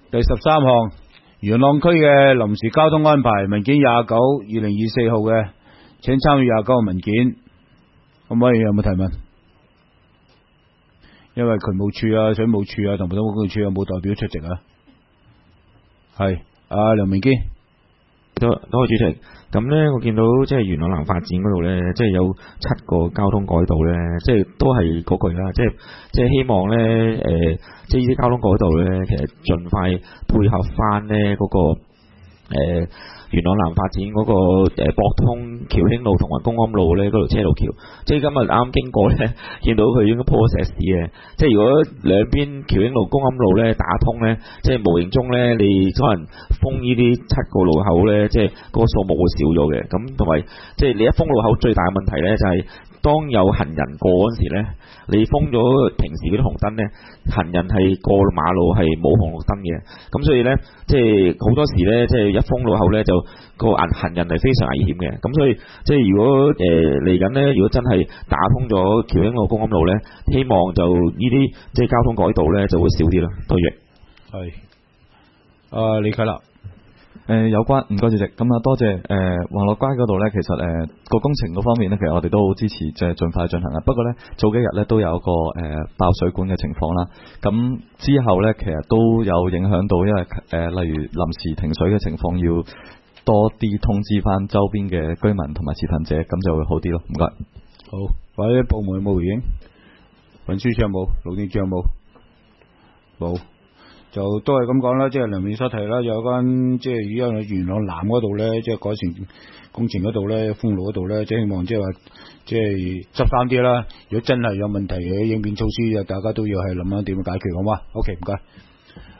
第13項，元朗區嘅臨時交通安排文件29/2024號嘅，請參與29個文件。可唔可以有冇提問？因為渠務處啊、水務處啊同埋土木工程處有冇代表出席啊？係，梁明堅。 多謝主席。咁咧，我見到即係元朗南發展嗰度咧，即係有7個交通改道咧，即係都係嗰句啦，即係希望咧，即係呢啲交通改道咧，其實盡快配合翻咧嗰個元朗南發展嗰個博通僑興路同埋公安路咧嗰條車路橋，即係今日啱經過咧，見到佢應該鋪石屎嘅，即係如果兩邊僑興路、公安路咧打通咧，即係無形中咧你可能封呢啲7個路口咧，即係嗰個數目會少咗嘅，咁同埋即係你一封路口最大嘅問題咧就係、當有行人過嗰時咧，你封咗平時嗰啲紅燈咧，行人係過馬路係冇紅綠燈嘅，咁所以咧，即係好多時咧，即係一封路口咧，就個行人係非常危險嘅，咁所以即係如果嚟緊咧，如果真係打通咗僑興路、公安路咧，希望就呢啲即係交通改道咧就會少啲啦。多謝。 係。李啟立。 有關唔該主席，咁多謝宏樂街嗰度呢，其實個工程嗰方面呢，其實我哋都好支持，即係盡快進行啦。不過呢，早幾日呢都有一個爆水管嘅情況啦。咁之後呢，其實都有影響到，因為例如臨時停水嘅情況，要多啲通知翻周邊嘅居民同埋持份者，咁就會好啲咯。唔該。 好，或者部門有冇回應？運輸署有冇？路政署有冇？冇。就都係咁講啦，即係梁美所提啦，有關即係而家元朗南嗰度咧，即係改善工程嗰度咧，封路嗰度咧，即係希望即係話即係執翻啲啦。如果真係有問題嘅應變措施，大家都要係諗下點樣解決，好嘛？OK，唔該。